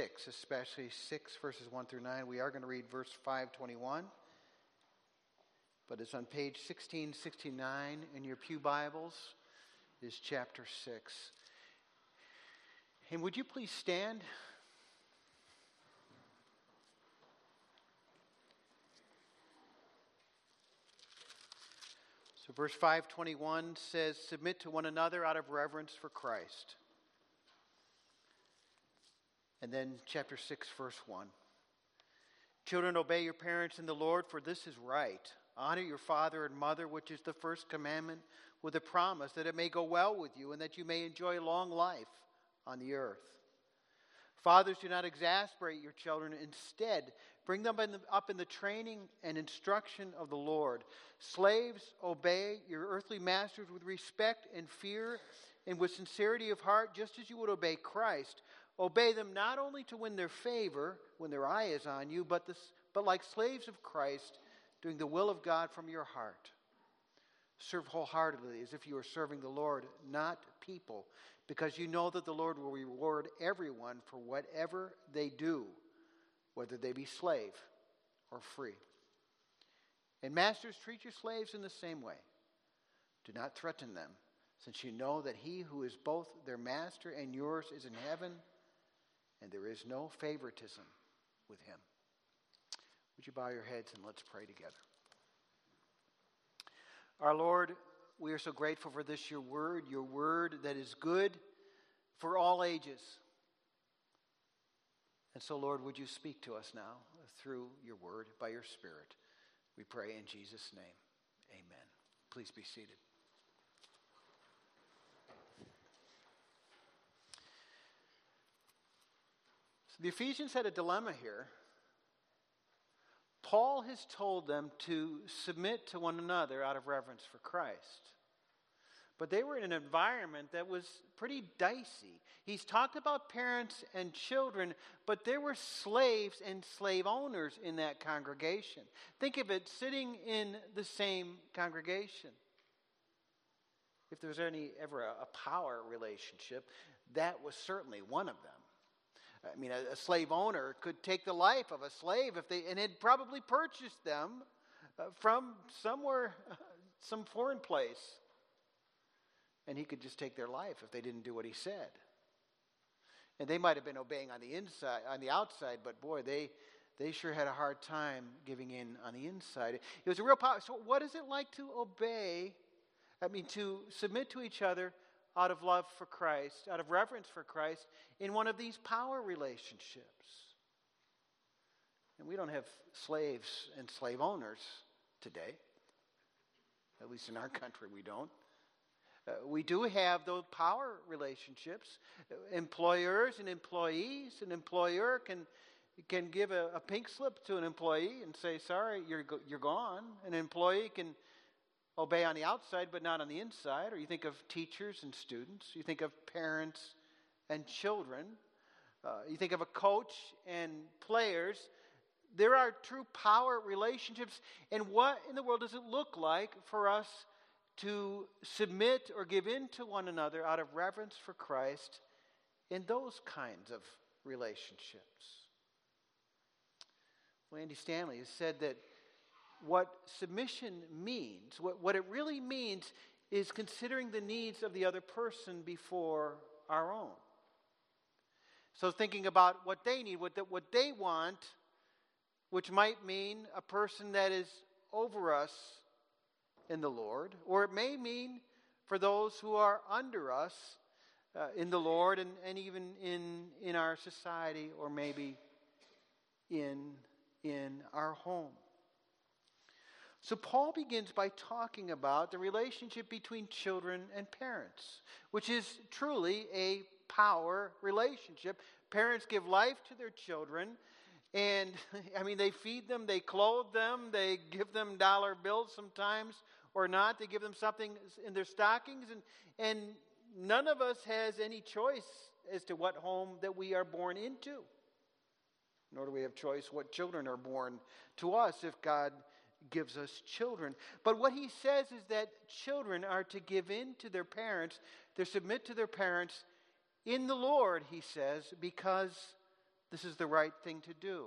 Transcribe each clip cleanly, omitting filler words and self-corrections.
6, especially 6 verses 1 through 9. We are going to read verse 521. But it's on page 1669 in your pew Bibles, is chapter 6. And would you please stand? So verse 521 says, "Submit to one another out of reverence for Christ." And then chapter 6, verse 1. "Children, obey your parents in the Lord, for this is right. Honor your father and mother, which is the first commandment, with a promise that it may go well with you and that you may enjoy long life on the earth. Fathers, do not exasperate your children. Instead, bring them up in the training and instruction of the Lord. Slaves, obey your earthly masters with respect and fear and with sincerity of heart, just as you would obey Christ. Obey them not only to win their favor when their eye is on you, but like slaves of Christ, doing the will of God from your heart. Serve wholeheartedly as if you are serving the Lord, not people, because you know that the Lord will reward everyone for whatever they do, whether they be slave or free. And masters, treat your slaves in the same way. Do not threaten them, since you know that he who is both their master and yours is in heaven, and there is no favoritism with him." Would you bow your heads and let's pray together. Our Lord, we are so grateful for this, your word that is good for all ages. And so, Lord, would you speak to us now through your word by your Spirit? We pray in Jesus' name. Amen. Please be seated. So the Ephesians had a dilemma here. Paul has told them to submit to one another out of reverence for Christ. But they were in an environment that was pretty dicey. He's talked about parents and children, but there were slaves and slave owners in that congregation. Think of it, sitting in the same congregation. If there was ever a power relationship, that was certainly one of them. I mean, a slave owner could take the life of a slave and had probably purchased them from somewhere, some foreign place. And he could just take their life if they didn't do what he said. And they might have been obeying on the outside, but boy, they sure had a hard time giving in on the inside. It was a real power. So what is it like to to submit to each other out of love for Christ, out of reverence for Christ, in one of these power relationships? And we don't have slaves and slave owners today. At least in our country, we don't. We do have those power relationships, employers and employees. An employer can give a pink slip to an employee and say, "Sorry, you're gone." An employee can obey on the outside, but not on the inside. Or you think of teachers and students. You think of parents and children. You think of a coach and players. There are true power relationships. And what in the world does it look like for us to submit or give in to one another out of reverence for Christ in those kinds of relationships? Well, Andy Stanley has said that what submission means, what it really means, is considering the needs of the other person before our own. So thinking about what they need, what they want, which might mean a person that is over us in the Lord, or it may mean for those who are under us in the Lord and even in our society, or maybe in our home. So Paul begins by talking about the relationship between children and parents, which is truly a power relationship. Parents give life to their children, and they feed them, they clothe them, they give them dollar bills sometimes or not. They give them something in their stockings, and none of us has any choice as to what home that we are born into. Nor do we have choice what children are born to us if God gives us children. But what he says is that children are to give in to their parents, to submit to their parents in the Lord, he says, because this is the right thing to do.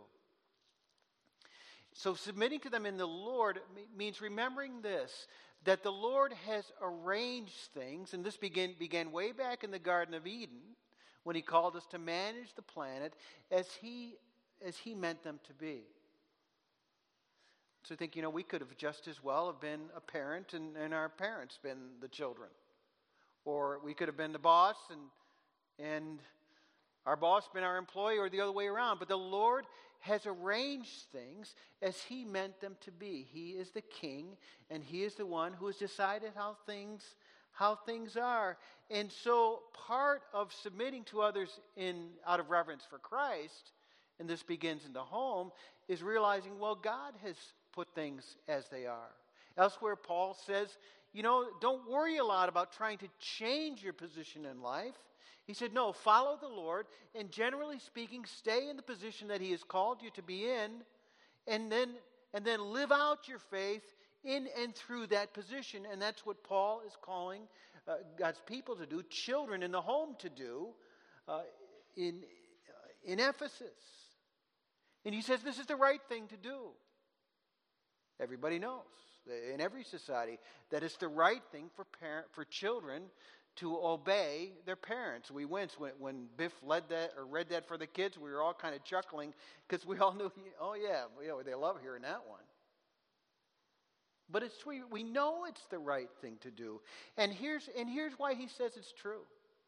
So submitting to them in the Lord means remembering this, that the Lord has arranged things, and this began way back in the Garden of Eden, when he called us to manage the planet as he meant them to be. So I think, we could have just as well have been a parent and our parents been the children. Or we could have been the boss and our boss been our employee, or the other way around. But the Lord has arranged things as he meant them to be. He is the king, and he is the one who has decided how things are. And so part of submitting to others out of reverence for Christ, and this begins in the home, is realizing, well, God has put things as they are. Elsewhere, Paul says, don't worry a lot about trying to change your position in life. He said, no, follow the Lord, and generally speaking, stay in the position that he has called you to be in, and then live out your faith in and through that position. And that's what Paul is calling God's people to do, children in the home to do in Ephesus. And he says this is the right thing to do. Everybody knows in every society that it's the right thing for children to obey their parents. We winced when Biff read that for the kids. We were all kind of chuckling because we all knew, oh yeah, they love hearing that one. But it's true. We know it's the right thing to do. And here's why he says it's true.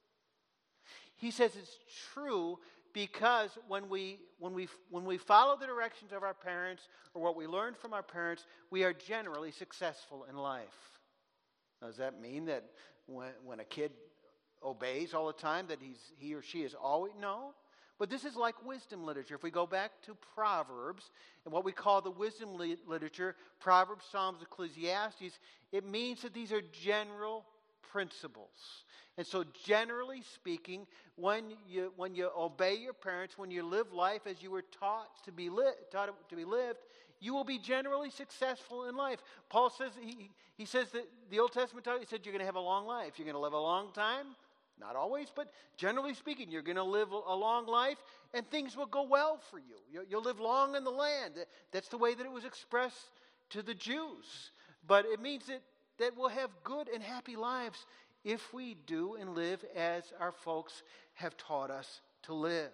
He says it's true because when we follow the directions of our parents or what we learn from our parents, we are generally successful in life. Now, does that mean that when a kid obeys all the time that he or she is always? No. But this is like wisdom literature. If we go back to Proverbs and what we call the wisdom literature, Proverbs, Psalms, Ecclesiastes, it means that these are general principles. And so generally speaking, when you obey your parents, when you live life as you were taught to be lived, you will be generally successful in life. Paul says, he says that the Old Testament taught, he said you're going to have a long life. You're going to live a long time. Not always, but generally speaking, you're going to live a long life and things will go well for you. You'll live long in the land. That's the way that it was expressed to the Jews. But it means that we'll have good and happy lives if we do and live as our folks have taught us to live.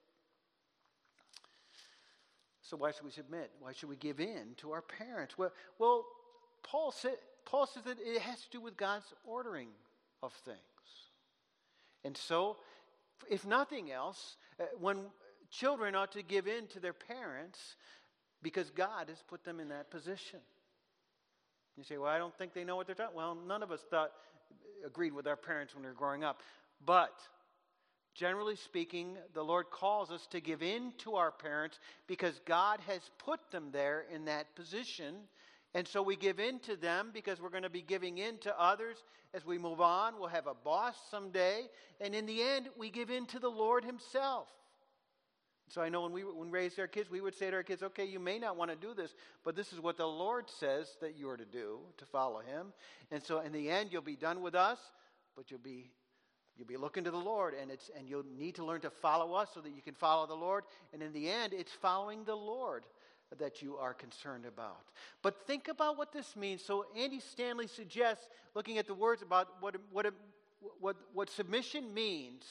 So why should we submit? Why should we give in to our parents? Well, Paul says that it has to do with God's ordering of things. And so, if nothing else, when children ought to give in to their parents because God has put them in that position. You say, well, I don't think they know what they're talking. Well, none of us agreed with our parents when we were growing up. But generally speaking, the Lord calls us to give in to our parents because God has put them there in that position. And so we give in to them because we're going to be giving in to others as we move on. We'll have a boss someday. And in the end, we give in to the Lord himself. So I know when we raised our kids, we would say to our kids, okay, you may not want to do this, but this is what the Lord says that you are to do, to follow him. And so in the end, you'll be done with us, but you'll be looking to the Lord, and you'll need to learn to follow us so that you can follow the Lord. And in the end, it's following the Lord that you are concerned about. But think about what this means. So Andy Stanley suggests, looking at the words about what submission means,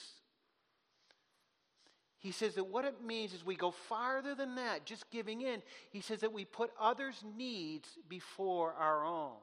he says that what it means is we go farther than that, just giving in. He says that we put others' needs before our own.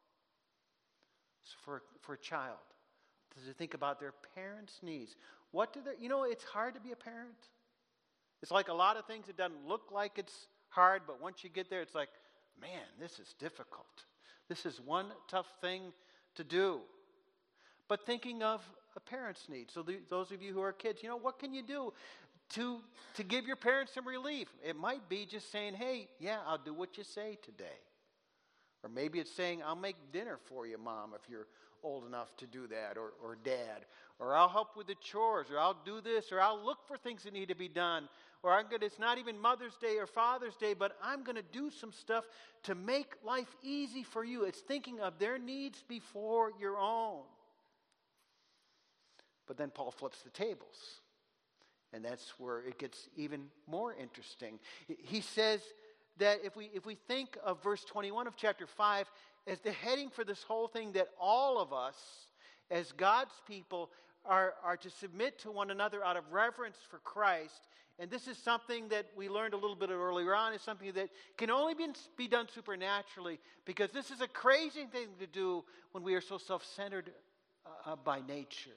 So for a child, to think about their parents' needs. It's hard to be a parent. It's like a lot of things, it doesn't look like it's hard, but once you get there, it's like, man, this is difficult. This is one tough thing to do. But thinking of a parent's needs, so those of you who are kids, what can you do to give your parents some relief? It might be just saying, hey, yeah, I'll do what you say today. Or maybe it's saying, I'll make dinner for you, Mom, if you're old enough to do that, or Dad. Or I'll help with the chores, or I'll do this, or I'll look for things that need to be done. Or it's not even Mother's Day or Father's Day, but I'm going to do some stuff to make life easy for you. It's thinking of their needs before your own. But then Paul flips the tables. And that's where it gets even more interesting. He says that if we think of verse 21 of chapter 5 as the heading for this whole thing, that all of us as God's people are to submit to one another out of reverence for Christ. And this is something that we learned a little bit earlier on. It's something that can only be done supernaturally, because this is a crazy thing to do when we are so self-centered by nature.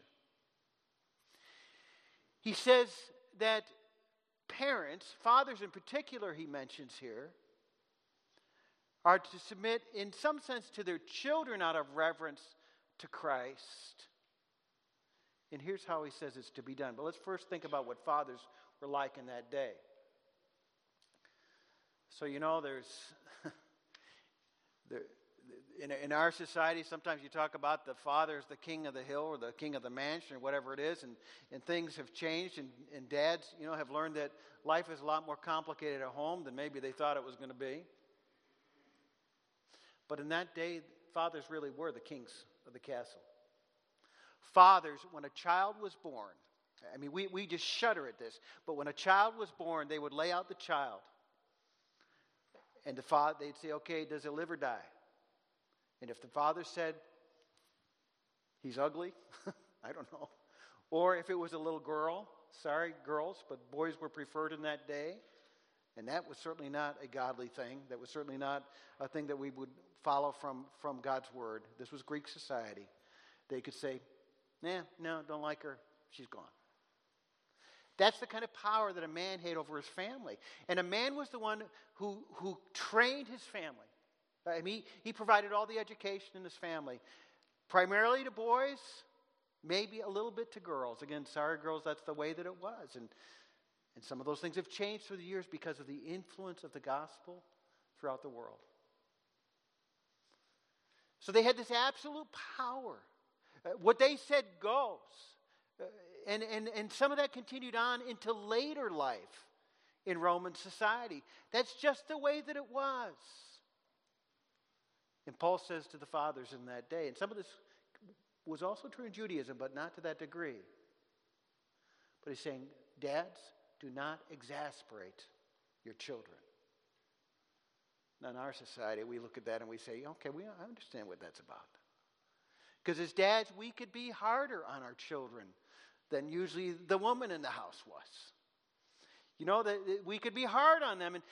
He says that parents, fathers in particular, he mentions here, are to submit in some sense to their children out of reverence to Christ. And here's how he says it's to be done. But let's first think about what fathers were like in that day. So, in our society, sometimes you talk about the father as the king of the hill or the king of the mansion or whatever it is, and things have changed, and dads, have learned that life is a lot more complicated at home than maybe they thought it was going to be. But in that day, fathers really were the kings of the castle. Fathers, when a child was born, we just shudder at this, but when a child was born, they would lay out the child. And the father, they'd say, okay, does it live or die? And if the father said, he's ugly, I don't know. Or if it was a little girl, sorry, girls, but boys were preferred in that day. And that was certainly not a godly thing. That was certainly not a thing that we would follow from God's word. This was Greek society. They could say, no, don't like her, she's gone. That's the kind of power that a man had over his family. And a man was the one who trained his family. He provided all the education in his family. Primarily to boys, maybe a little bit to girls. Again, sorry girls, that's the way that it was. And some of those things have changed through the years because of the influence of the gospel throughout the world. So they had this absolute power. What they said goes. And some of that continued on into later life in Roman society. That's just the way that it was. And Paul says to the fathers in that day, and some of this was also true in Judaism, but not to that degree. But he's saying, dads, do not exasperate your children. Now, in our society, we look at that and we say, okay, I understand what that's about. Because as dads, we could be harder on our children than usually the woman in the house was. That we could be hard on them.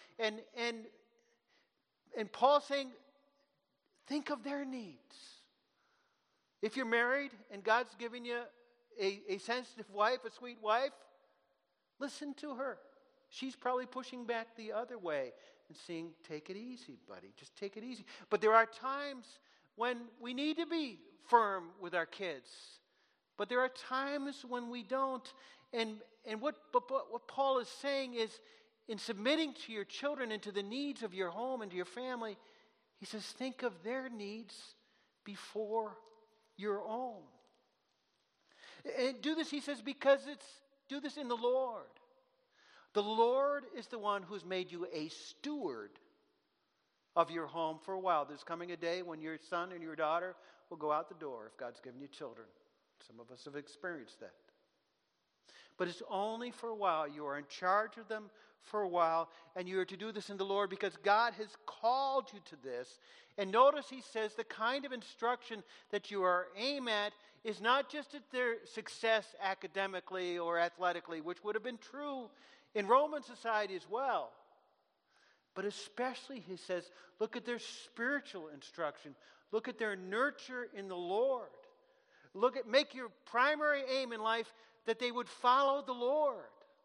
And Paul's saying, think of their needs. If you're married and God's giving you a sensitive wife, a sweet wife, listen to her. She's probably pushing back the other way and saying, take it easy, buddy. Just take it easy. But there are times when we need to be firm with our kids. But there are times when we don't. And what Paul is saying is, in submitting to your children and to the needs of your home and to your family, he says, think of their needs before your own. And do this, he says, because do this in the Lord. The Lord is the one who's made you a steward of your home for a while. There's coming a day when your son and your daughter will go out the door if God's given you children. Some of us have experienced that. But it's only for a while. You are in charge of them for a while, and you are to do this in the Lord because God has called you to this. And notice he says the kind of instruction that you are aimed at is not just at their success academically or athletically, which would have been true in Roman society as well. But especially, he says, look at their spiritual instruction. Look at their nurture in the Lord. Make your primary aim in life that they would follow the Lord.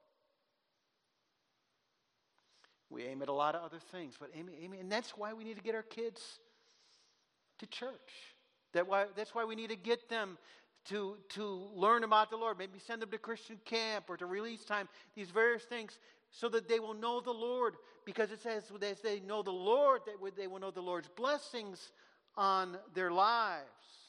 We aim at a lot of other things, but and that's why we need to get our kids to church. That's why we need to get them to learn about the Lord. Maybe send them to Christian camp or to release time, these various things, so that they will know the Lord. Because it says, as they know the Lord, they will know the Lord's blessings on their lives.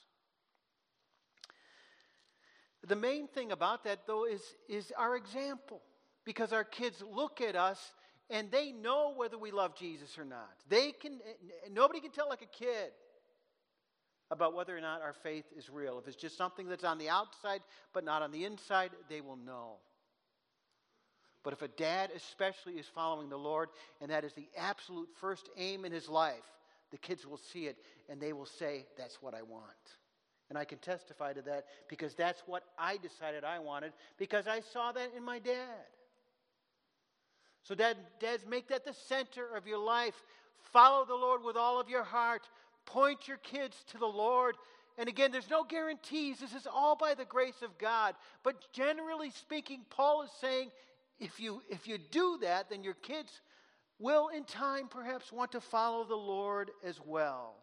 The main thing about that, though, is our example. Because our kids look at us and they know whether we love Jesus or not. Nobody can tell like a kid about whether or not our faith is real. If it's just something that's on the outside but not on the inside, they will know. But if a dad especially is following the Lord, and that is the absolute first aim in his life, the kids will see it and they will say, that's what I want. And I can testify to that because that's what I decided I wanted because I saw that in my dad. So dads, make that the center of your life. Follow the Lord with all of your heart. Point your kids to the Lord. And again, there's no guarantees. This is all by the grace of God. But generally speaking, Paul is saying, if you do that, then your kids will in time perhaps want to follow the Lord as well.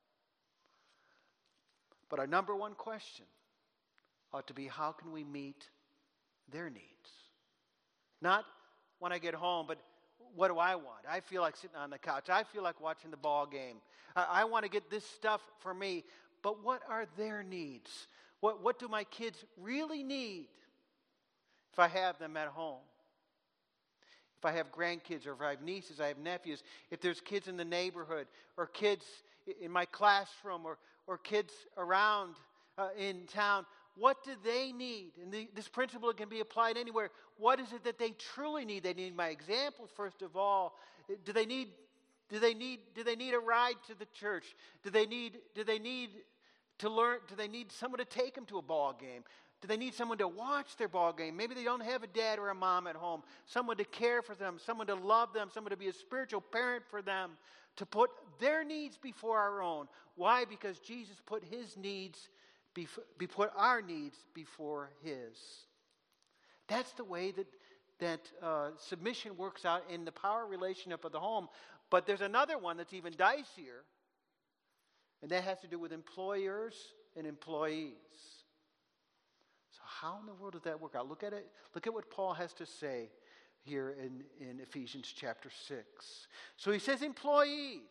But our number one question ought to be, how can we meet their needs? Not when I get home, but what do I want? I feel like sitting on the couch. I feel like watching the ball game. I want to get this stuff for me. But what are their needs? What do my kids really need if I have them at home? If I have grandkids, or if I have nieces, I have nephews, if there's kids in the neighborhood, or kids in my classroom, or kids around in town, what do they need? And this principle can be applied anywhere. What is it that they truly need? They need my example, first of all. Do they need a ride to the church? Do they need to learn? Do they need someone to take them to a ball game? Do they need someone to watch their ball game? Maybe they don't have a dad or a mom at home. Someone to care for them, someone to love them, someone to be a spiritual parent for them, to put their needs before our own. Why? Because Jesus put his needs put our needs before his. That's the way that submission works out in the power relationship of the home. But there's another one that's even dicier, and that has to do with employers and employees. So how in the world does that work out? Look at it. Look at what Paul has to say here in Ephesians chapter 6. So he says employees,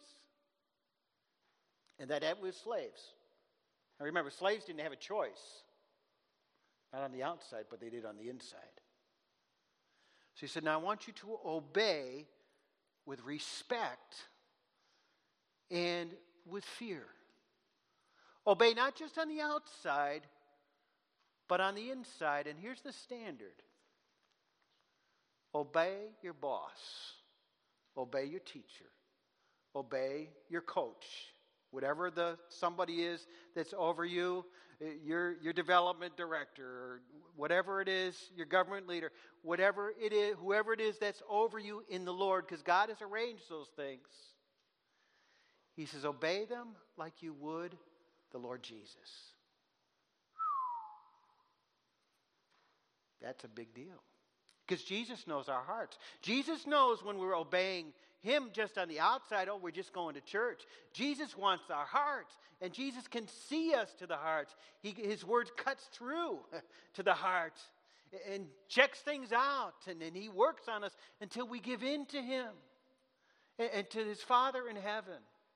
and that was slaves. Now remember, slaves didn't have a choice. Not on the outside, but they did on the inside. So he said, now I want you to obey with respect and with fear. Obey not just on the outside, but on the inside. And here's the standard. Obey your boss. Obey your teacher. Obey your coach. Whatever somebody is that's over you, your development director, or whatever it is, your government leader, whatever it is, whoever it is that's over you in the Lord, because God has arranged those things. He says, obey them like you would the Lord Jesus. That's a big deal. Because Jesus knows our hearts. Jesus knows when we're obeying him just on the outside, oh, we're just going to church. Jesus wants our hearts. And Jesus can see us to the heart. His word cuts through to the heart and checks things out. And he works on us until we give in to him and to his Father in heaven.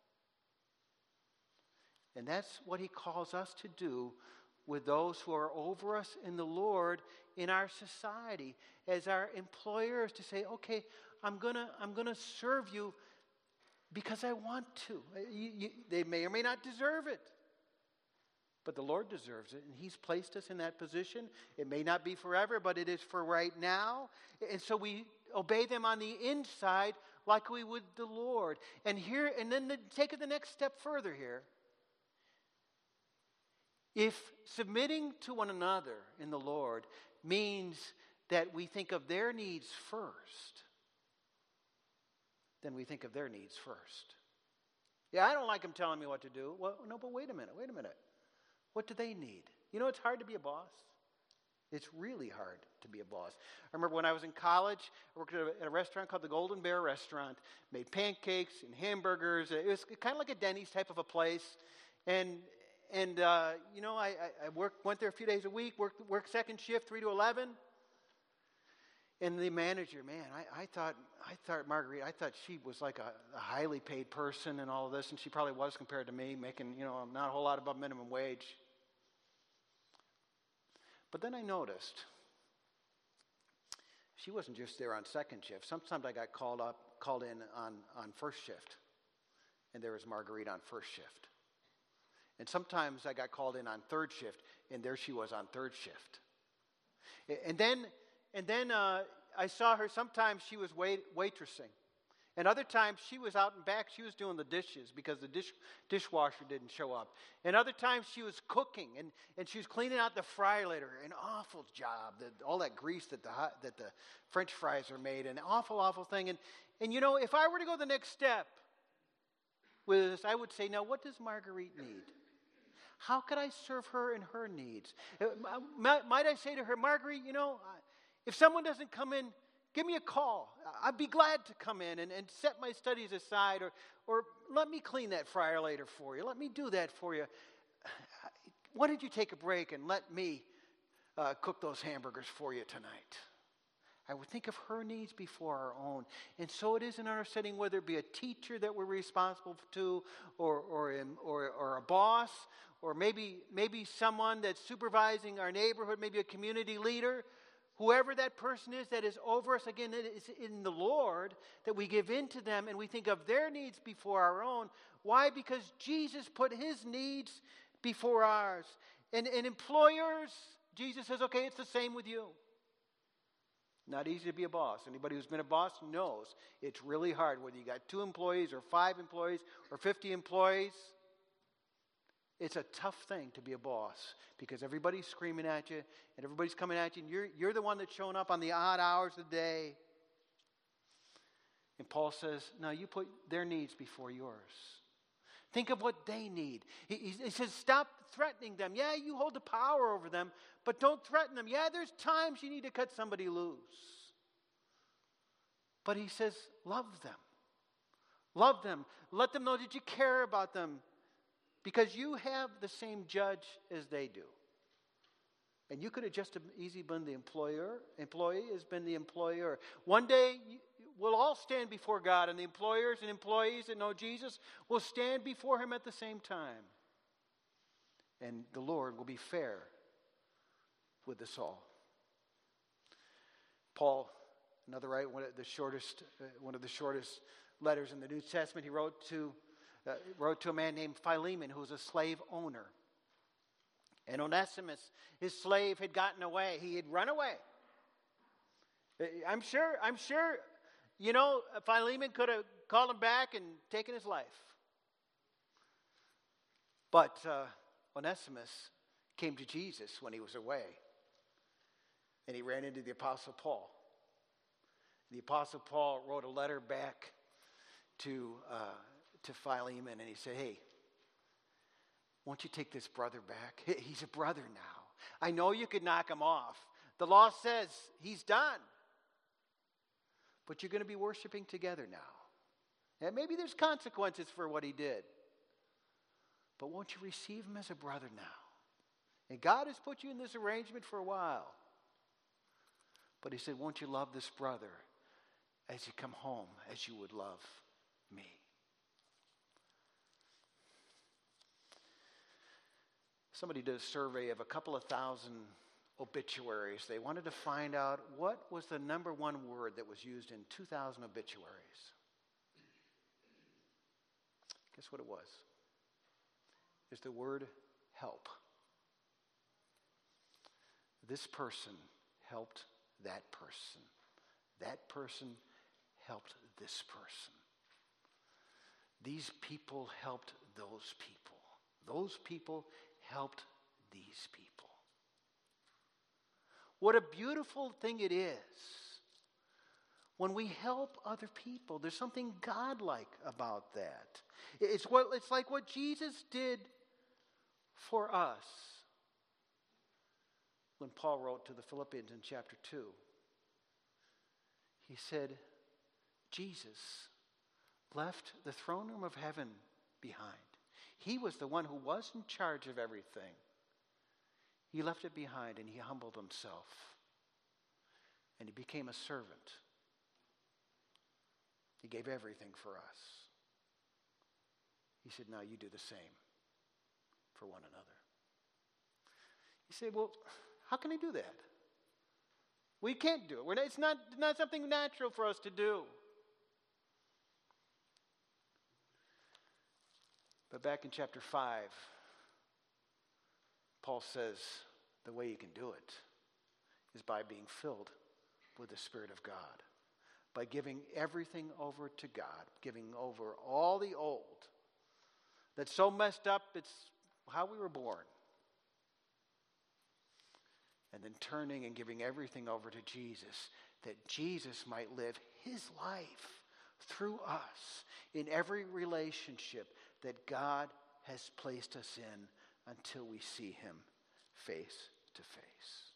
And that's what he calls us to do with those who are over us in the Lord in our society, as our employers, to say, okay, I'm gonna serve you because I want to. They may or may not deserve it, but the Lord deserves it, and he's placed us in that position. It may not be forever, but it is for right now. And so we obey them on the inside like we would the Lord. And then take it the next step further here. If submitting to one another in the Lord means that we think of their needs first, then we think of their needs first. Yeah, I don't like them telling me what to do. Well, no, but wait a minute. What do they need? You know, it's hard to be a boss. It's really hard to be a boss. I remember when I was in college, I worked at a restaurant called the Golden Bear Restaurant, made pancakes and hamburgers. It was kind of like a Denny's type of a place. And I went there a few days a week, worked second shift, 3 to 11. And the manager, man, I thought Marguerite, I thought she was like a highly paid person and all of this, and she probably was compared to me, making, not a whole lot above minimum wage. But then I noticed she wasn't just there on second shift. Sometimes I got called in on first shift, and there was Marguerite on first shift. And sometimes I got called in on third shift, and there she was on third shift. And then I saw her, sometimes she was waitressing. And other times she was out and back, she was doing the dishes because the dishwasher didn't show up. And other times she was cooking and she was cleaning out the fryer later. An awful job, all that grease that the French fries are made, an awful, awful thing. And you know, if I were to go the next step with this, I would say, now what does Marguerite need? How could I serve her and her needs? Might I say to her, Marguerite, you know, if someone doesn't come in, give me a call. I'd be glad to come in and set my studies aside, or let me clean that fryer later for you. Let me do that for you. Why don't you take a break and let me cook those hamburgers for you tonight? I would think of her needs before our own. And so it is in our setting, whether it be a teacher that we're responsible to, or a boss, or maybe someone that's supervising our neighborhood, maybe a community leader. Whoever that person is that is over us, again, it is in the Lord that we give in to them and we think of their needs before our own. Why? Because Jesus put his needs before ours. And employers, Jesus says, okay, it's the same with you. Not easy to be a boss. Anybody who's been a boss knows it's really hard, whether you got 2 employees or 5 employees or 50 employees. It's a tough thing to be a boss because everybody's screaming at you and everybody's coming at you, and you're the one that's showing up on the odd hours of the day. And Paul says, no, you put their needs before yours. Think of what they need. He says, stop threatening them. Yeah, you hold the power over them, but don't threaten them. Yeah, there's times you need to cut somebody loose. But he says, love them. Love them. Let them know that you care about them. Because you have the same judge as they do. And you could have just easily been the employee has been the employer. One day, we'll all stand before God, and the employers and employees that know Jesus will stand before him at the same time. And the Lord will be fair with us all. Paul, one of the shortest letters in the New Testament, he wrote to a man named Philemon, who was a slave owner. And Onesimus, his slave, had gotten away. He had run away. I'm sure, you know, Philemon could have called him back and taken his life. But Onesimus came to Jesus when he was away. And he ran into the Apostle Paul. The Apostle Paul wrote a letter back to Philemon, and he said, hey, won't you take this brother back? He's a brother now. I know you could knock him off. The law says he's done. But you're going to be worshiping together now. And maybe there's consequences for what he did. But won't you receive him as a brother now? And God has put you in this arrangement for a while. But he said, won't you love this brother as you come home, as you would love me? Somebody did a survey of a couple of thousand obituaries. They wanted to find out what was the number one word that was used in 2,000 obituaries. Guess what it was? It's the word help. This person helped that person. That person helped this person. These people helped those people. Those people helped these people. What a beautiful thing it is when we help other people. There's something godlike about that. It's like what Jesus did for us. When Paul wrote to the Philippians in chapter 2, he said, Jesus left the throne room of heaven behind. He was the one who was in charge of everything. He left it behind and he humbled himself. And he became a servant. He gave everything for us. He said, now you do the same for one another. You say, well, how can I do that? We can't do it. It's not something natural for us to do. But back in chapter 5, Paul says the way you can do it is by being filled with the Spirit of God. By giving everything over to God, giving over all the old that's so messed up, it's how we were born. And then turning and giving everything over to Jesus, that Jesus might live his life through us in every relationship that God has placed us in until we see him face to face.